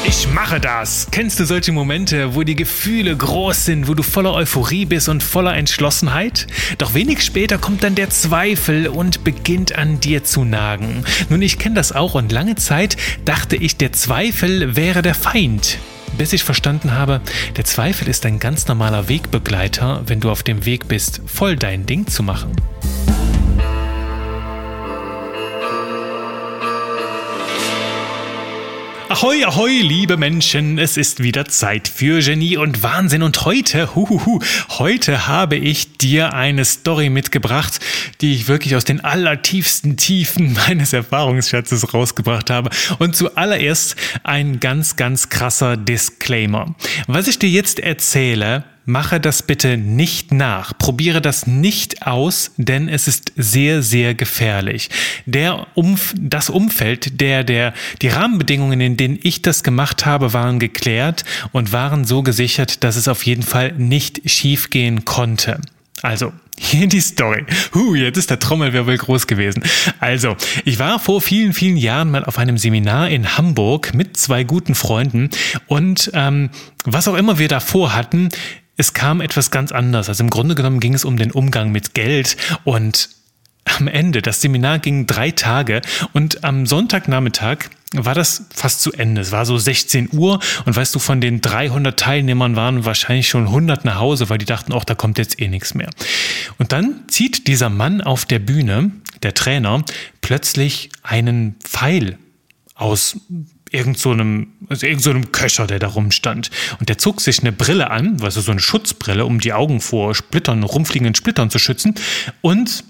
Ich mache das. Kennst du solche Momente, wo die Gefühle groß sind, wo du voller Euphorie bist und voller Entschlossenheit? Doch wenig später kommt dann der Zweifel und beginnt an dir zu nagen. Nun, ich kenne das auch und lange Zeit dachte ich, der Zweifel wäre der Feind. Bis ich verstanden habe, der Zweifel ist ein ganz normaler Wegbegleiter, wenn du auf dem Weg bist, voll dein Ding zu machen. Ahoi, ahoi, liebe Menschen, es ist wieder Zeit für Genie und Wahnsinn und heute habe ich dir eine Story mitgebracht, die ich wirklich aus den allertiefsten Tiefen meines Erfahrungsschatzes rausgebracht habe. Und zuallererst ein ganz, ganz krasser Disclaimer. Was ich dir jetzt erzähle, mache das bitte nicht nach. Probiere das nicht aus, denn es ist sehr, sehr gefährlich. Das Umfeld, die Rahmenbedingungen, in denen ich das gemacht habe, waren geklärt und waren so gesichert, dass es auf jeden Fall nicht schiefgehen konnte. Also, hier die Story. Jetzt ist der Trommelwirbel groß gewesen. Also, ich war vor vielen, vielen Jahren mal auf einem Seminar in Hamburg mit 2 guten Freunden und was auch immer wir davor hatten, es kam etwas ganz anderes. Also im Grunde genommen ging es um den Umgang mit Geld und am Ende, das Seminar ging 3 Tage und am Sonntagnachmittag war das fast zu Ende. Es war so 16 Uhr und weißt du, von den 300 Teilnehmern waren wahrscheinlich schon 100 nach Hause, weil die dachten, da kommt jetzt eh nichts mehr. Und dann zieht dieser Mann auf der Bühne, der Trainer, plötzlich einen Pfeil aus irgend so einem Köcher, der da rumstand. Und der zog sich eine Brille an, also so eine Schutzbrille, um die Augen vor rumfliegenden Splittern zu schützen und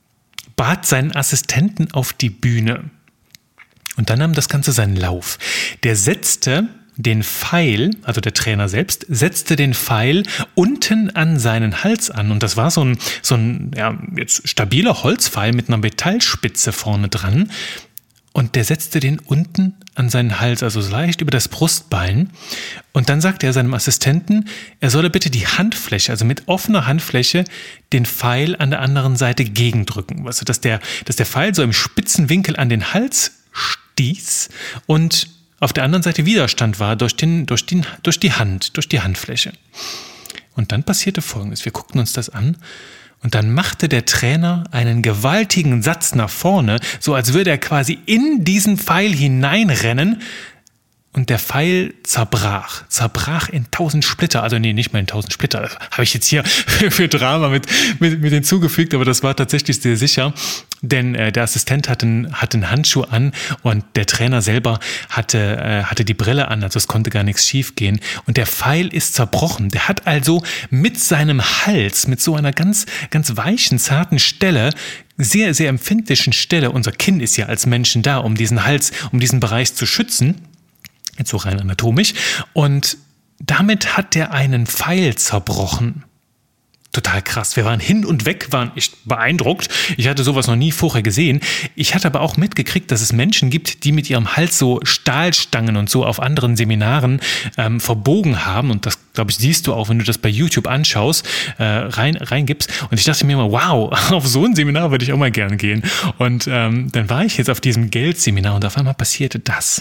bat seinen Assistenten auf die Bühne. Und dann nahm das Ganze seinen Lauf. Der setzte den Pfeil, also der Trainer selbst, setzte den Pfeil unten an seinen Hals an. Und das war so ein jetzt stabiler Holzpfeil mit einer Metallspitze vorne dran. Und der setzte den unten an seinen Hals, also so leicht über das Brustbein. Und dann sagte er seinem Assistenten, er solle bitte die Handfläche, also mit offener Handfläche, den Pfeil an der anderen Seite gegendrücken. Also dass der Pfeil so im spitzen Winkel an den Hals stieß und auf der anderen Seite Widerstand war durch die Handfläche. Und dann passierte Folgendes. Wir guckten uns das an. Und dann machte der Trainer einen gewaltigen Satz nach vorne, so als würde er quasi in diesen Pfeil hineinrennen. Und der Pfeil zerbrach in 1000 Splitter. Also nee, nicht mal in 1000 Splitter. Das habe ich jetzt hier für Drama mit hinzugefügt, aber das war tatsächlich sehr sicher. Denn der Assistent hatte einen Handschuh an und der Trainer selber hatte die Brille an, also es konnte gar nichts schief gehen. Und der Pfeil ist zerbrochen. Der hat also mit seinem Hals, mit so einer ganz, ganz weichen, zarten Stelle, sehr, sehr empfindlichen Stelle, unser Kinn ist ja als Menschen da, um diesen Hals, um diesen Bereich zu schützen, jetzt so rein anatomisch, und damit hat der einen Pfeil zerbrochen. Total krass. Wir waren hin und weg, waren echt beeindruckt. Ich hatte sowas noch nie vorher gesehen. Ich hatte aber auch mitgekriegt, dass es Menschen gibt, die mit ihrem Hals so Stahlstangen und so auf anderen Seminaren verbogen haben. Und das, glaube ich, siehst du auch, wenn du das bei YouTube anschaust, reingibst. Und ich dachte mir immer, wow, auf so ein Seminar würde ich auch mal gern gehen. Und dann war ich jetzt auf diesem Geldseminar und auf einmal passierte das.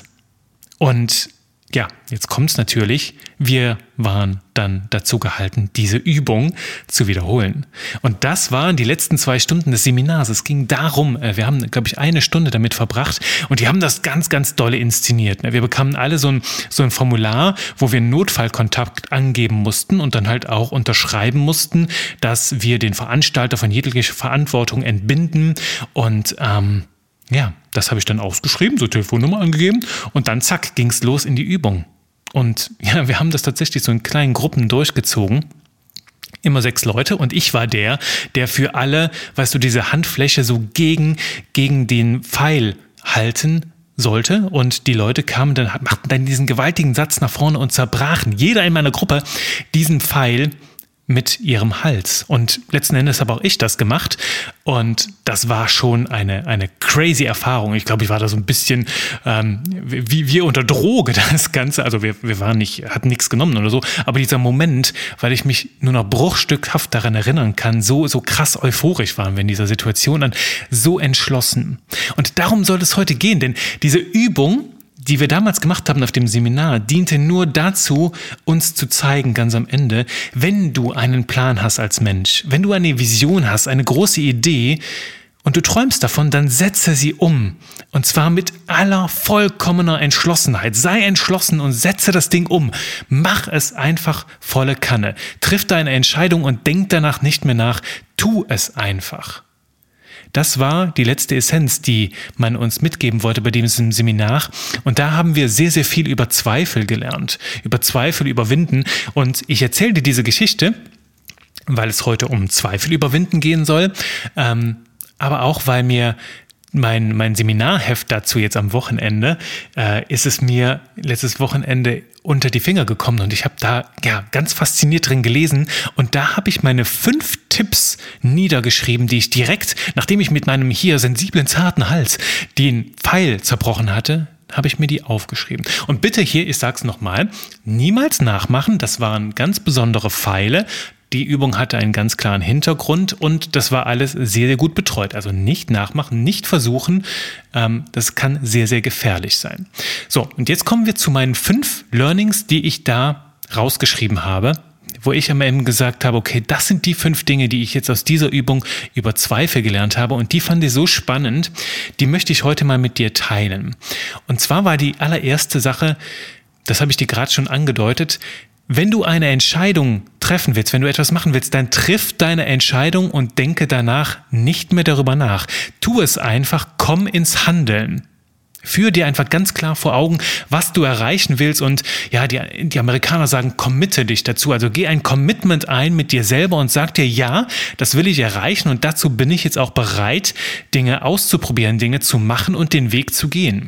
Und ja, jetzt kommt's natürlich, wir waren dann dazu gehalten, diese Übung zu wiederholen. Und das waren die letzten 2 Stunden des Seminars. Es ging darum, wir haben, glaube ich, 1 Stunde damit verbracht und die haben das ganz, ganz dolle inszeniert. Wir bekamen alle so ein Formular, wo wir einen Notfallkontakt angeben mussten und dann halt auch unterschreiben mussten, dass wir den Veranstalter von jeglicher Verantwortung entbinden und das habe ich dann ausgeschrieben, so Telefonnummer angegeben und dann zack, ging's los in die Übung. Und ja, wir haben das tatsächlich so in kleinen Gruppen durchgezogen. Immer 6 Leute und ich war der für alle, weißt du, diese Handfläche so gegen den Pfeil halten sollte und die Leute machten dann diesen gewaltigen Satz nach vorne und zerbrachen, jeder in meiner Gruppe, diesen Pfeil mit ihrem Hals. Und letzten Endes habe auch ich das gemacht und das war schon eine crazy Erfahrung. Ich glaube, ich war da so ein bisschen wie unter Droge das Ganze. Also wir hatten nichts genommen oder so, aber dieser Moment, weil ich mich nur noch bruchstückhaft daran erinnern kann, so krass euphorisch waren wir in dieser Situation, dann so entschlossen. Und darum soll es heute gehen, denn diese Übung, die wir damals gemacht haben auf dem Seminar, diente nur dazu, uns zu zeigen, ganz am Ende, wenn du einen Plan hast als Mensch, wenn du eine Vision hast, eine große Idee und du träumst davon, dann setze sie um. Und zwar mit aller vollkommener Entschlossenheit. Sei entschlossen und setze das Ding um. Mach es einfach volle Kanne. Triff deine Entscheidung und denk danach nicht mehr nach. Tu es einfach. Das war die letzte Essenz, die man uns mitgeben wollte bei diesem Seminar. Und da haben wir sehr, sehr viel über Zweifel gelernt. Über Zweifel überwinden. Und ich erzähle dir diese Geschichte, weil es heute um Zweifel überwinden gehen soll. Aber auch, weil mir mein Seminarheft dazu jetzt am Wochenende, ist es mir letztes Wochenende unter die Finger gekommen und ich habe da ganz fasziniert drin gelesen und da habe ich meine 5 Tipps niedergeschrieben, die ich direkt, nachdem ich mit meinem hier sensiblen, zarten Hals den Pfeil zerbrochen hatte, habe ich mir die aufgeschrieben. Und bitte hier, ich sag's nochmal, niemals nachmachen, das waren ganz besondere Pfeile. Die Übung hatte einen ganz klaren Hintergrund und das war alles sehr, sehr gut betreut. Also nicht nachmachen, nicht versuchen. Das kann sehr, sehr gefährlich sein. So, und jetzt kommen wir zu meinen 5 Learnings, die ich da rausgeschrieben habe, wo ich am Ende gesagt habe, okay, das sind die 5 Dinge, die ich jetzt aus dieser Übung über Zweifel gelernt habe und die fand ich so spannend, die möchte ich heute mal mit dir teilen. Und zwar war die allererste Sache, das habe ich dir gerade schon angedeutet, wenn du eine Entscheidung treffen willst, wenn du etwas machen willst, dann triff deine Entscheidung und denke danach nicht mehr darüber nach. Tu es einfach, komm ins Handeln. Führ dir einfach ganz klar vor Augen, was du erreichen willst und ja, die Amerikaner sagen, committe dich dazu. Also geh ein Commitment ein mit dir selber und sag dir, ja, das will ich erreichen und dazu bin ich jetzt auch bereit, Dinge auszuprobieren, Dinge zu machen und den Weg zu gehen.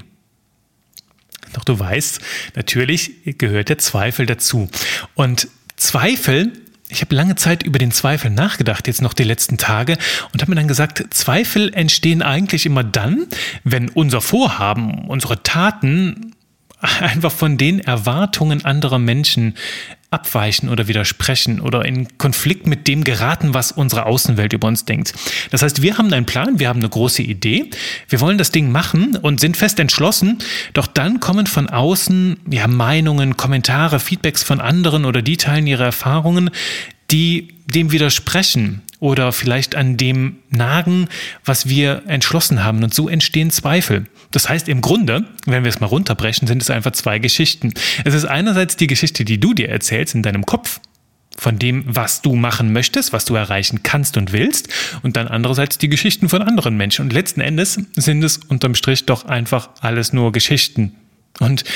Doch du weißt, natürlich gehört der Zweifel dazu. Und Zweifel, ich habe lange Zeit über den Zweifel nachgedacht, jetzt noch die letzten Tage, und habe mir dann gesagt, Zweifel entstehen eigentlich immer dann, wenn unser Vorhaben, unsere Taten einfach von den Erwartungen anderer Menschen abweichen oder widersprechen oder in Konflikt mit dem geraten, was unsere Außenwelt über uns denkt. Das heißt, wir haben einen Plan, wir haben eine große Idee, wir wollen das Ding machen und sind fest entschlossen, doch dann kommen von außen Meinungen, Kommentare, Feedbacks von anderen oder die teilen ihre Erfahrungen, die dem widersprechen oder vielleicht an dem nagen, was wir entschlossen haben. Und so entstehen Zweifel. Das heißt, im Grunde, wenn wir es mal runterbrechen, sind es einfach 2 Geschichten. Es ist einerseits die Geschichte, die du dir erzählst in deinem Kopf, von dem, was du machen möchtest, was du erreichen kannst und willst, und dann andererseits die Geschichten von anderen Menschen. Und letzten Endes sind es unterm Strich doch einfach alles nur Geschichten. Und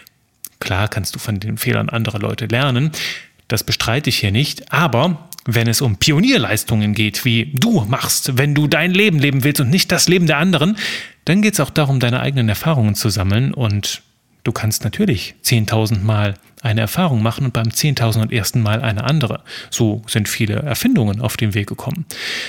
klar kannst du von den Fehlern anderer Leute lernen, das bestreite ich hier nicht, aber wenn es um Pionierleistungen geht, wie du machst, wenn du dein Leben leben willst und nicht das Leben der anderen, dann geht es auch darum, deine eigenen Erfahrungen zu sammeln und du kannst natürlich 10.000 Mal eine Erfahrung machen und beim 10.001. Mal eine andere. So sind viele Erfindungen auf den Weg gekommen.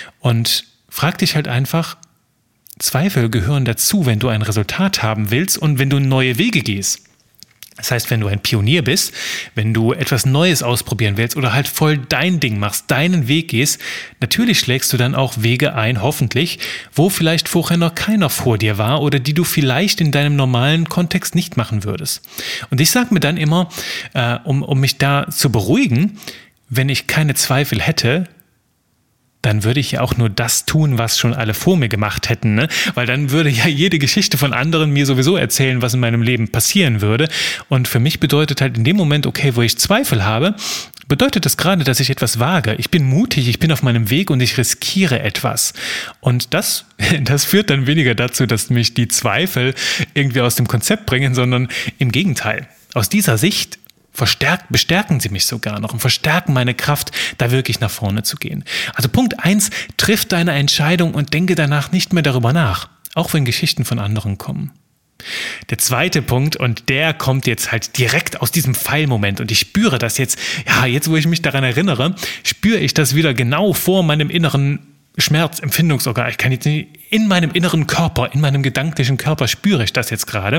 Und frag dich halt einfach, Zweifel gehören dazu, wenn du ein Resultat haben willst und wenn du neue Wege gehst. Das heißt, wenn du ein Pionier bist, wenn du etwas Neues ausprobieren willst oder halt voll dein Ding machst, deinen Weg gehst, natürlich schlägst du dann auch Wege ein, hoffentlich, wo vielleicht vorher noch keiner vor dir war oder die du vielleicht in deinem normalen Kontext nicht machen würdest. Und ich sage mir dann immer, um mich da zu beruhigen, wenn ich keine Zweifel hätte, dann würde ich ja auch nur das tun, was schon alle vor mir gemacht hätten, ne? Weil dann würde ja jede Geschichte von anderen mir sowieso erzählen, was in meinem Leben passieren würde. Und für mich bedeutet halt in dem Moment, okay, wo ich Zweifel habe, bedeutet das gerade, dass ich etwas wage. Ich bin mutig, ich bin auf meinem Weg und ich riskiere etwas. Und das führt dann weniger dazu, dass mich die Zweifel irgendwie aus dem Konzept bringen, sondern im Gegenteil. Aus dieser Sicht bestärken sie mich sogar noch und verstärken meine Kraft, da wirklich nach vorne zu gehen. Also Punkt 1, triff deine Entscheidung und denke danach nicht mehr darüber nach, auch wenn Geschichten von anderen kommen. Der zweite Punkt, und der kommt jetzt halt direkt aus diesem Pfeilmoment und ich spüre das jetzt, jetzt wo ich mich daran erinnere, spüre ich das wieder genau vor meinem inneren Schmerzempfindungsorgan. Ich kann jetzt nicht, in meinem inneren Körper, in meinem gedanklichen Körper spüre ich das jetzt gerade.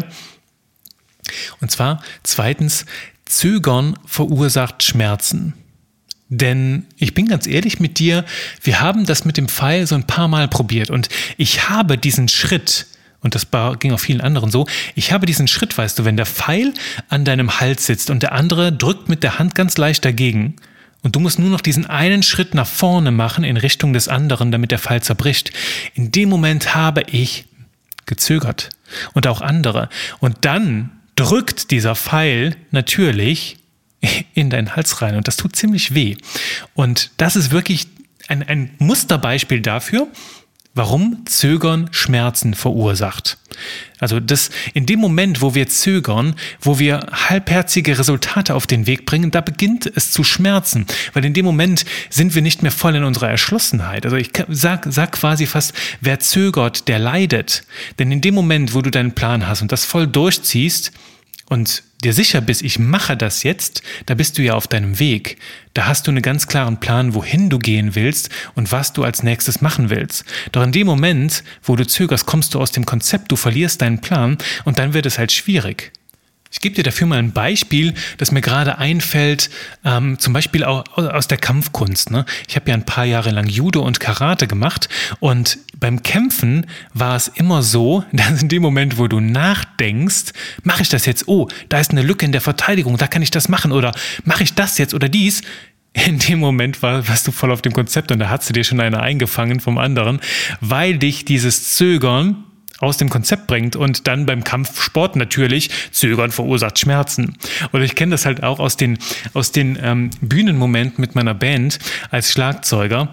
Und zwar zweitens, Zögern verursacht Schmerzen. Denn ich bin ganz ehrlich mit dir, wir haben das mit dem Pfeil so ein paar Mal probiert und ich habe diesen Schritt und das ging auch vielen anderen so, ich habe diesen Schritt, weißt du, wenn der Pfeil an deinem Hals sitzt und der andere drückt mit der Hand ganz leicht dagegen und du musst nur noch diesen einen Schritt nach vorne machen in Richtung des anderen, damit der Pfeil zerbricht. In dem Moment habe ich gezögert und auch andere. Und dann drückt dieser Pfeil natürlich in deinen Hals rein und das tut ziemlich weh. Und das ist wirklich ein Musterbeispiel dafür, warum Zögern Schmerzen verursacht. Also in dem Moment, wo wir zögern, wo wir halbherzige Resultate auf den Weg bringen, da beginnt es zu schmerzen. Weil in dem Moment sind wir nicht mehr voll in unserer Erschlossenheit. Also ich sag quasi fast, wer zögert, der leidet. Denn in dem Moment, wo du deinen Plan hast und das voll durchziehst und dir sicher bist, ich mache das jetzt, da bist du ja auf deinem Weg. Da hast du einen ganz klaren Plan, wohin du gehen willst und was du als nächstes machen willst. Doch in dem Moment, wo du zögerst, kommst du aus dem Konzept, du verlierst deinen Plan und dann wird es halt schwierig. Ich gebe dir dafür mal ein Beispiel, das mir gerade einfällt, zum Beispiel auch aus der Kampfkunst. Ne? Ich habe ja ein paar Jahre lang Judo und Karate gemacht und beim Kämpfen war es immer so, dass in dem Moment, wo du nachdenkst, mache ich das jetzt? Oh, da ist eine Lücke in der Verteidigung, da kann ich das machen oder mache ich das jetzt oder dies? In dem Moment warst du voll auf dem Konzept und da hast du dir schon eine eingefangen vom anderen, weil dich dieses Zögern aus dem Konzept bringt und dann beim Kampfsport natürlich Zögern verursacht Schmerzen. Oder ich kenne das halt auch aus den Bühnenmomenten mit meiner Band als Schlagzeuger.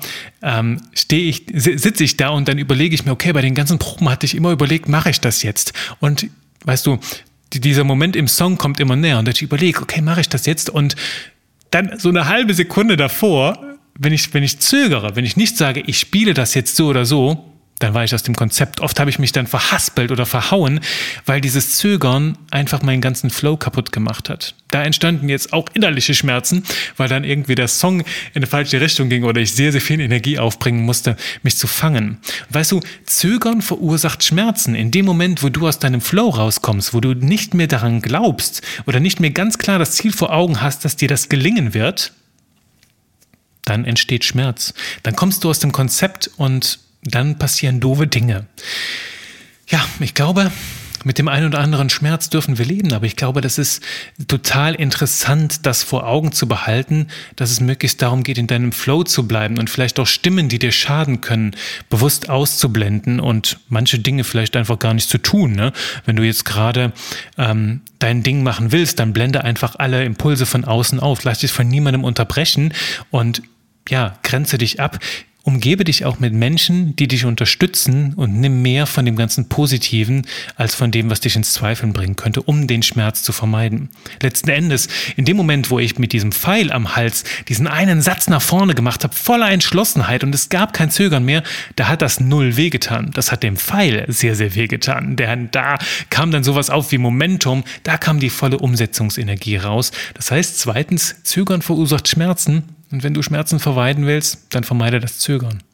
Sitze ich da und dann überlege ich mir, okay, bei den ganzen Proben hatte ich immer überlegt, mache ich das jetzt? Und weißt du, dieser Moment im Song kommt immer näher und ich überlege, okay, mache ich das jetzt? Und dann so eine halbe Sekunde davor, wenn ich zögere, wenn ich nicht sage, ich spiele das jetzt so oder so, dann war ich aus dem Konzept. Oft habe ich mich dann verhaspelt oder verhauen, weil dieses Zögern einfach meinen ganzen Flow kaputt gemacht hat. Da entstanden jetzt auch innerliche Schmerzen, weil dann irgendwie der Song in eine falsche Richtung ging oder ich sehr, sehr viel Energie aufbringen musste, mich zu fangen. Und weißt du, Zögern verursacht Schmerzen. In dem Moment, wo du aus deinem Flow rauskommst, wo du nicht mehr daran glaubst oder nicht mehr ganz klar das Ziel vor Augen hast, dass dir das gelingen wird, dann entsteht Schmerz. Dann kommst du aus dem Konzept und dann passieren doofe Dinge. Ja, ich glaube, mit dem einen oder anderen Schmerz dürfen wir leben, aber ich glaube, das ist total interessant, das vor Augen zu behalten, dass es möglichst darum geht, in deinem Flow zu bleiben und vielleicht auch Stimmen, die dir schaden können, bewusst auszublenden und manche Dinge vielleicht einfach gar nicht zu tun. Ne? Wenn du jetzt gerade dein Ding machen willst, dann blende einfach alle Impulse von außen auf, lass dich von niemandem unterbrechen und ja, grenze dich ab. Umgebe dich auch mit Menschen, die dich unterstützen und nimm mehr von dem ganzen Positiven als von dem, was dich ins Zweifeln bringen könnte, um den Schmerz zu vermeiden. Letzten Endes, in dem Moment, wo ich mit diesem Pfeil am Hals diesen einen Satz nach vorne gemacht habe, voller Entschlossenheit und es gab kein Zögern mehr, da hat das null wehgetan. Das hat dem Pfeil sehr, sehr wehgetan. Da kam dann sowas auf wie Momentum, da kam die volle Umsetzungsenergie raus. Das heißt, zweitens, Zögern verursacht Schmerzen. Und wenn du Schmerzen vermeiden willst, dann vermeide das Zögern.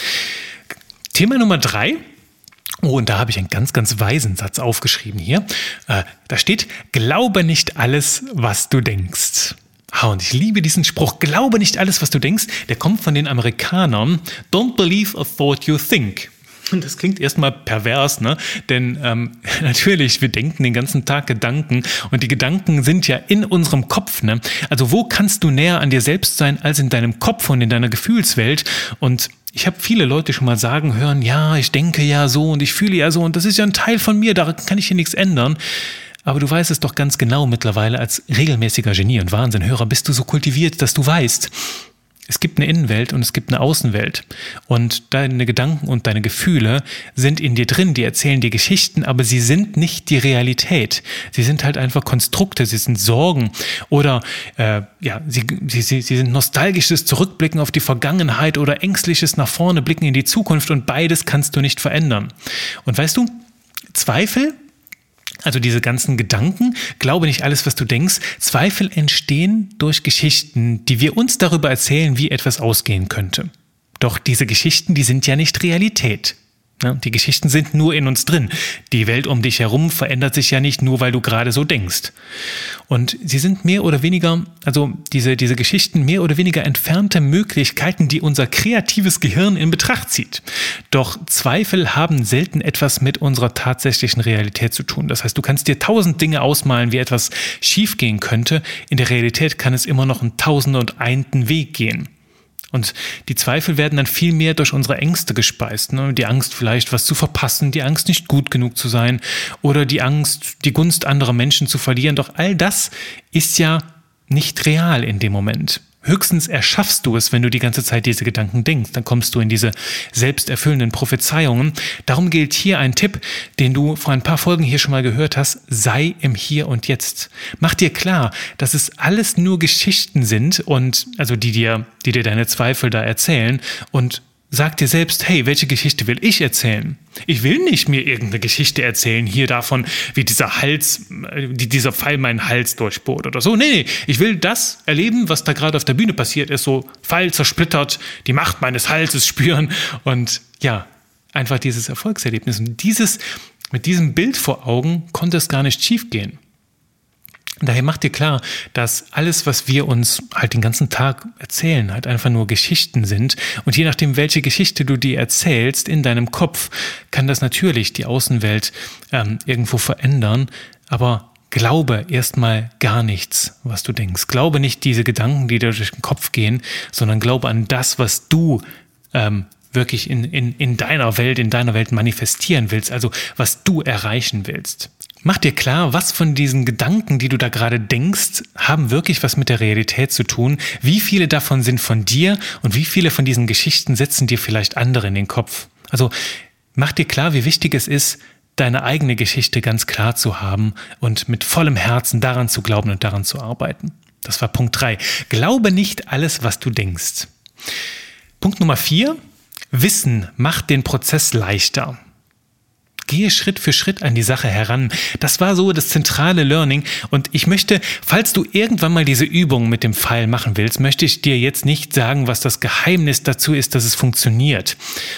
Thema Nummer 3. Oh, und da habe ich einen ganz, ganz weisen Satz aufgeschrieben hier. Da steht, glaube nicht alles, was du denkst. Und ich liebe diesen Spruch, glaube nicht alles, was du denkst. Der kommt von den Amerikanern. Don't believe a thought you think. Und das klingt erstmal pervers, ne? Denn natürlich, wir denken den ganzen Tag Gedanken und die Gedanken sind ja in unserem Kopf, ne? Also wo kannst du näher an dir selbst sein als in deinem Kopf und in deiner Gefühlswelt? Und ich habe viele Leute schon mal sagen hören, ja, ich denke ja so und ich fühle ja so und das ist ja ein Teil von mir, da kann ich hier nichts ändern. Aber du weißt es doch ganz genau mittlerweile als regelmäßiger Genie- und Wahnsinnhörer bist du so kultiviert, dass du weißt, es gibt eine Innenwelt und es gibt eine Außenwelt. Und deine Gedanken und deine Gefühle sind in dir drin, die erzählen dir Geschichten, aber sie sind nicht die Realität. Sie sind halt einfach Konstrukte, sie sind Sorgen oder sie sind nostalgisches Zurückblicken auf die Vergangenheit oder ängstliches nach vorne blicken in die Zukunft und beides kannst du nicht verändern. Und weißt du, Zweifel, also diese ganzen Gedanken, glaube nicht alles, was du denkst, Zweifel entstehen durch Geschichten, die wir uns darüber erzählen, wie etwas ausgehen könnte. Doch diese Geschichten, die sind ja nicht Realität. Ja, die Geschichten sind nur in uns drin. Die Welt um dich herum verändert sich ja nicht nur, weil du gerade so denkst. Und sie sind mehr oder weniger, also diese Geschichten mehr oder weniger entfernte Möglichkeiten, die unser kreatives Gehirn in Betracht zieht. Doch Zweifel haben selten etwas mit unserer tatsächlichen Realität zu tun. Das heißt, du kannst dir 1000 Dinge ausmalen, wie etwas schiefgehen könnte. In der Realität kann es immer noch einen 1001. Weg gehen. Und die Zweifel werden dann viel mehr durch unsere Ängste gespeist. Ne? Die Angst vielleicht, was zu verpassen, die Angst, nicht gut genug zu sein oder die Angst, die Gunst anderer Menschen zu verlieren. Doch all das ist ja nicht real in dem Moment. Höchstens erschaffst du es, wenn du die ganze Zeit diese Gedanken denkst. Dann kommst du in diese selbsterfüllenden Prophezeiungen. Darum gilt hier ein Tipp, den du vor ein paar Folgen hier schon mal gehört hast. Sei im Hier und Jetzt. Mach dir klar, dass es alles nur Geschichten sind und also die dir deine Zweifel da erzählen, und sag dir selbst, hey, welche Geschichte will ich erzählen? Ich will nicht mir irgendeine Geschichte erzählen, hier davon, wie dieser Pfeil meinen Hals durchbohrt oder so. Nee, ich will das erleben, was da gerade auf der Bühne passiert ist, so Pfeil zersplittert, die Macht meines Halses spüren und ja, einfach dieses Erfolgserlebnis. Und mit diesem Bild vor Augen konnte es gar nicht schief gehen. Daher mach dir klar, dass alles, was wir uns halt den ganzen Tag erzählen, halt einfach nur Geschichten sind. Und je nachdem, welche Geschichte du dir erzählst in deinem Kopf, kann das natürlich die Außenwelt irgendwo verändern. Aber glaube erstmal gar nichts, was du denkst. Glaube nicht diese Gedanken, die dir durch den Kopf gehen, sondern glaube an das, was du wirklich in deiner Welt manifestieren willst, also was du erreichen willst. Mach dir klar, was von diesen Gedanken, die du da gerade denkst, haben wirklich was mit der Realität zu tun. Wie viele davon sind von dir und wie viele von diesen Geschichten setzen dir vielleicht andere in den Kopf? Also mach dir klar, wie wichtig es ist, deine eigene Geschichte ganz klar zu haben und mit vollem Herzen daran zu glauben und daran zu arbeiten. Das war Punkt 3. Glaube nicht alles, was du denkst. Punkt Nummer 4. Wissen macht den Prozess leichter. Gehe Schritt für Schritt an die Sache heran. Das war so das zentrale Learning. Und ich möchte, falls du irgendwann mal diese Übung mit dem Pfeil machen willst, möchte ich dir jetzt nicht sagen, was das Geheimnis dazu ist, dass es funktioniert.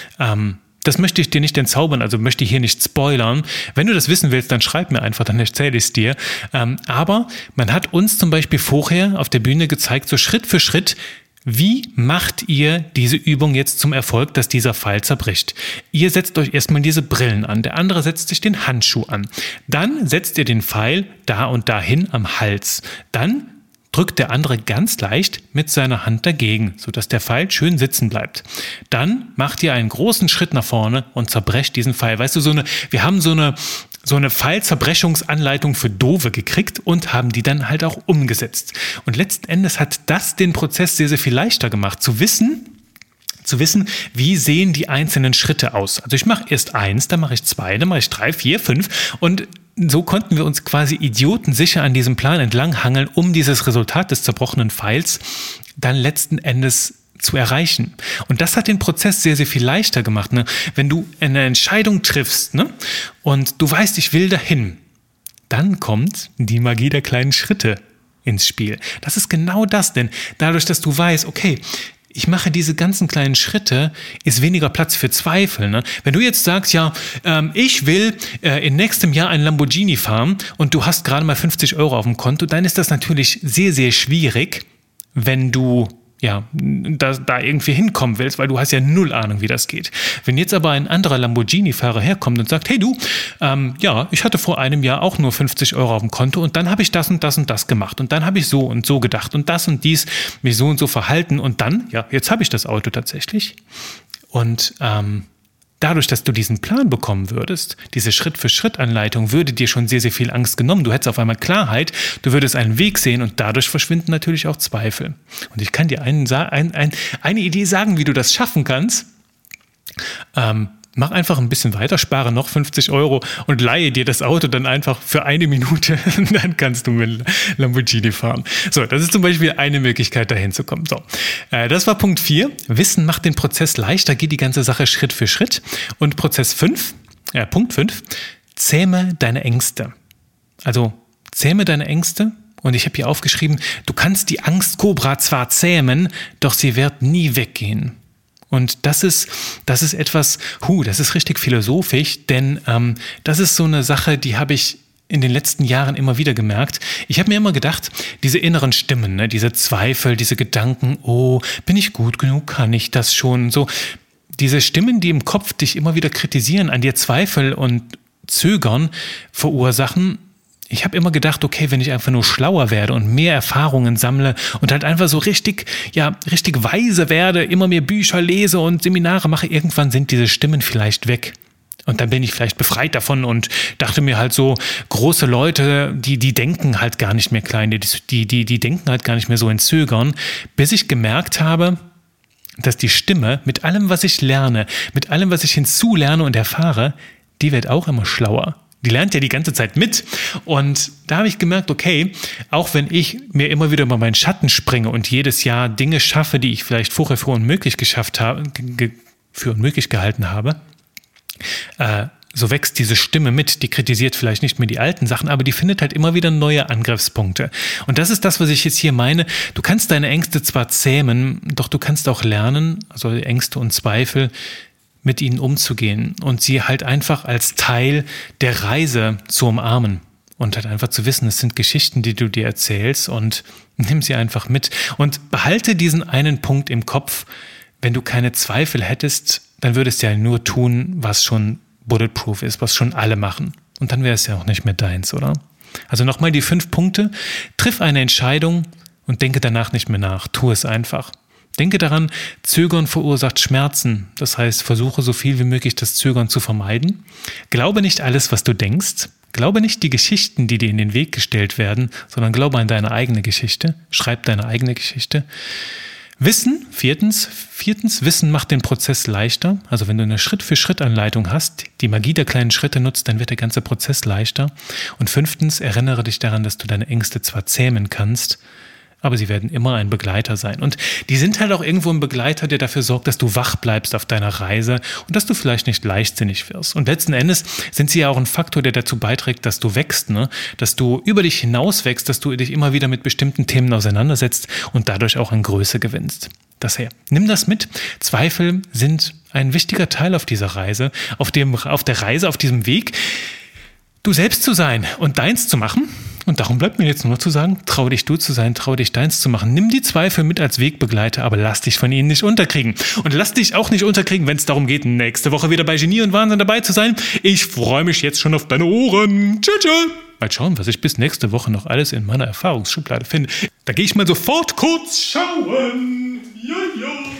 Das möchte ich dir nicht entzaubern, also möchte ich hier nicht spoilern. Wenn du das wissen willst, dann schreib mir einfach, dann erzähle ich es dir. Aber man hat uns zum Beispiel vorher auf der Bühne gezeigt, so Schritt für Schritt, wie macht ihr diese Übung jetzt zum Erfolg, dass dieser Pfeil zerbricht? Ihr setzt euch erstmal diese Brillen an, der andere setzt sich den Handschuh an. Dann setzt ihr den Pfeil da und dahin am Hals. Dann drückt der andere ganz leicht mit seiner Hand dagegen, sodass der Pfeil schön sitzen bleibt. Dann macht ihr einen großen Schritt nach vorne und zerbrecht diesen Pfeil. Weißt du, wir haben so eine Pfeilzerbrechungsanleitung für Doofe gekriegt und haben die dann halt auch umgesetzt. Und letzten Endes hat das den Prozess sehr, sehr viel leichter gemacht, zu wissen, wie sehen die einzelnen Schritte aus. Also ich mache erst 1, dann mache ich 2, dann mache ich 3, 4, 5 und so konnten wir uns quasi idiotensicher an diesem Plan entlanghangeln, um dieses Resultat des zerbrochenen Pfeils dann letzten Endes zu erreichen. Und das hat den Prozess sehr, sehr viel leichter gemacht. Ne? Wenn du eine Entscheidung triffst, ne? Und du weißt, ich will dahin, dann kommt die Magie der kleinen Schritte ins Spiel. Das ist genau das, denn dadurch, dass du weißt, okay, ich mache diese ganzen kleinen Schritte, ist weniger Platz für Zweifel. Ne? Wenn du jetzt sagst, ja, ich will in nächstem Jahr einen Lamborghini fahren und du hast gerade mal 50 Euro auf dem Konto, dann ist das natürlich sehr, sehr schwierig, wenn du da irgendwie hinkommen willst, weil du hast ja null Ahnung, wie das geht. Wenn jetzt aber ein anderer Lamborghini-Fahrer herkommt und sagt, hey du, ich hatte vor einem Jahr auch nur 50 Euro auf dem Konto und dann habe ich das und das und das gemacht und dann habe ich so und so gedacht und das und dies mich so und so verhalten und dann, jetzt habe ich das Auto tatsächlich und dadurch, dass du diesen Plan bekommen würdest, diese Schritt-für-Schritt-Anleitung, würde dir schon sehr, sehr viel Angst genommen. Du hättest auf einmal Klarheit, du würdest einen Weg sehen und dadurch verschwinden natürlich auch Zweifel. Und ich kann dir eine Idee sagen, wie du das schaffen kannst. Mach einfach ein bisschen weiter, spare noch 50 Euro und leihe dir das Auto dann einfach für 1 Minute und dann kannst du mit Lamborghini fahren. So, das ist zum Beispiel eine Möglichkeit, dahin zu kommen. So, das war Punkt 4. Wissen macht den Prozess leichter, geht die ganze Sache Schritt für Schritt. Und Punkt 5, zähme deine Ängste. Also, zähme deine Ängste. Und ich habe hier aufgeschrieben, du kannst die Angstkobra zwar zähmen, doch sie wird nie weggehen. Und das ist etwas, das ist richtig philosophisch, denn das ist so eine Sache, die habe ich in den letzten Jahren immer wieder gemerkt. Ich habe mir immer gedacht, diese inneren Stimmen, ne, diese Zweifel, diese Gedanken, oh, bin ich gut genug, kann ich das schon, so diese Stimmen, die im Kopf dich immer wieder kritisieren, an dir Zweifel und Zögern verursachen. Ich habe immer gedacht, okay, wenn ich einfach nur schlauer werde und mehr Erfahrungen sammle und halt einfach so richtig weise werde, immer mehr Bücher lese und Seminare mache, irgendwann sind diese Stimmen vielleicht weg. Und dann bin ich vielleicht befreit davon und dachte mir halt so, große Leute, die denken halt gar nicht mehr klein, die denken halt gar nicht mehr so in Zögern, bis ich gemerkt habe, dass die Stimme mit allem, was ich lerne, mit allem, was ich hinzulerne und erfahre, die wird auch immer schlauer. Die lernt ja die ganze Zeit mit. Und da habe ich gemerkt, okay, auch wenn ich mir immer wieder über meinen Schatten springe und jedes Jahr Dinge schaffe, die ich vielleicht vorher für unmöglich gehalten habe, so wächst diese Stimme mit, die kritisiert vielleicht nicht mehr die alten Sachen, aber die findet halt immer wieder neue Angriffspunkte. Und das ist das, was ich jetzt hier meine. Du kannst deine Ängste zwar zähmen, doch du kannst auch lernen, also Ängste und Zweifel, mit ihnen umzugehen und sie halt einfach als Teil der Reise zu umarmen. Und halt einfach zu wissen, es sind Geschichten, die du dir erzählst, und nimm sie einfach mit. Und behalte diesen einen Punkt im Kopf: Wenn du keine Zweifel hättest, dann würdest du ja nur tun, was schon bulletproof ist, was schon alle machen. Und dann wäre es ja auch nicht mehr deins, oder? Also nochmal die 5 Punkte. Triff eine Entscheidung und denke danach nicht mehr nach. Tu es einfach. Denke daran, Zögern verursacht Schmerzen. Das heißt, versuche so viel wie möglich das Zögern zu vermeiden. Glaube nicht alles, was du denkst. Glaube nicht die Geschichten, die dir in den Weg gestellt werden, sondern glaube an deine eigene Geschichte. Schreib deine eigene Geschichte. Wissen, viertens, Wissen macht den Prozess leichter. Also wenn du eine Schritt-für-Schritt-Anleitung hast, die Magie der kleinen Schritte nutzt, dann wird der ganze Prozess leichter. Und 5, erinnere dich daran, dass du deine Ängste zwar zähmen kannst, aber sie werden immer ein Begleiter sein. Und die sind halt auch irgendwo ein Begleiter, der dafür sorgt, dass du wach bleibst auf deiner Reise und dass du vielleicht nicht leichtsinnig wirst. Und letzten Endes sind sie ja auch ein Faktor, der dazu beiträgt, dass du wächst, ne? Dass du über dich hinaus wächst, dass du dich immer wieder mit bestimmten Themen auseinandersetzt und dadurch auch an Größe gewinnst. Daher, nimm das mit. Zweifel sind ein wichtiger Teil auf dieser Reise, auf diesem Weg, du selbst zu sein und deins zu machen. Und darum bleibt mir jetzt nur noch zu sagen, trau dich du zu sein, trau dich deins zu machen. Nimm die Zweifel mit als Wegbegleiter, aber lass dich von ihnen nicht unterkriegen. Und lass dich auch nicht unterkriegen, wenn es darum geht, nächste Woche wieder bei Genie und Wahnsinn dabei zu sein. Ich freue mich jetzt schon auf deine Ohren. Tschüss. Mal schauen, was ich bis nächste Woche noch alles in meiner Erfahrungsschublade finde. Da gehe ich mal sofort kurz schauen. Ja.